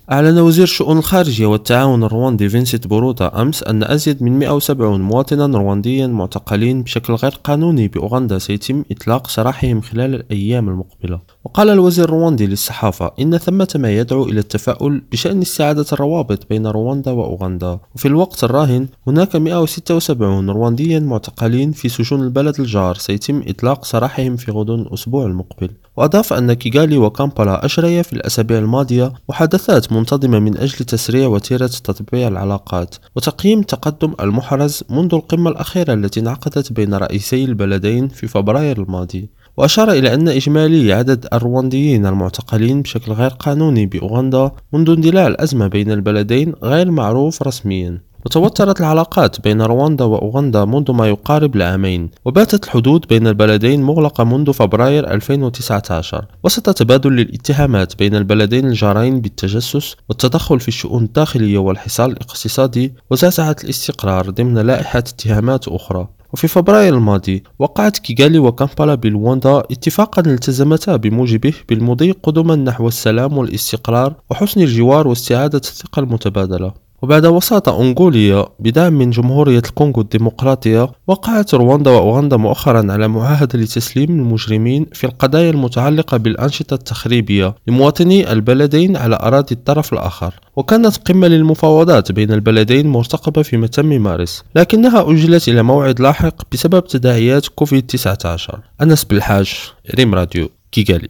أعلن وزير الشؤون الخارجية والتعاون الرواندي فينسنت بوروتا أمس أن أزيد من 170 مواطنا روانديا معتقلين بشكل غير قانوني بأوغندا سيتم إطلاق سراحهم خلال الأيام المقبلة. وقال الوزير الرواندي للصحافة إن ثمة ما يدعو إلى التفاؤل بشأن استعادة الروابط بين رواندا وأوغندا، وفي الوقت الراهن هناك 176 روانديا معتقلين في سجون البلد الجار سيتم إطلاق سراحهم في غضون الأسبوع المقبل. وأضاف أن كيغالي وكامبالا أجريا في الأسابيع الماضية محادثات منتظمة من أجل تسريع وتيرة تطبيع العلاقات وتقييم التقدم المحرز منذ القمة الأخيرة التي انعقدت بين رئيسي البلدين في فبراير الماضي. وأشار إلى أن إجمالي عدد الروانديين المعتقلين بشكل غير قانوني بأوغندا منذ اندلاع الأزمة بين البلدين غير معروف رسميا. وتوترت العلاقات بين رواندا وأوغندا منذ ما يقارب العامين، وباتت الحدود بين البلدين مغلقة منذ فبراير 2019 وسط تبادل للاتهامات بين البلدين الجارين بالتجسس والتدخل في الشؤون الداخلية والحصار الاقتصادي وزعزعة الاستقرار ضمن لائحة اتهامات أخرى. وفي فبراير الماضي وقعت كيغالي وكامبالا بلواندا اتفاقا التزمتا بموجبه بالمضي قدما نحو السلام والاستقرار وحسن الجوار واستعادة الثقة المتبادلة. وبعد وساطة أنغوليا بدعم من جمهورية الكونغو الديمقراطية، وقعت رواندا وأوغندا مؤخرا على معاهدة لتسليم المجرمين في القضايا المتعلقة بالأنشطة التخريبية لمواطني البلدين على أراضي الطرف الآخر. وكانت قمة للمفاوضات بين البلدين مرتقبة في متم مارس، لكنها أجلت إلى موعد لاحق بسبب تداعيات كوفيد-19. أنس بالحاج، ريم راديو، كيغالي.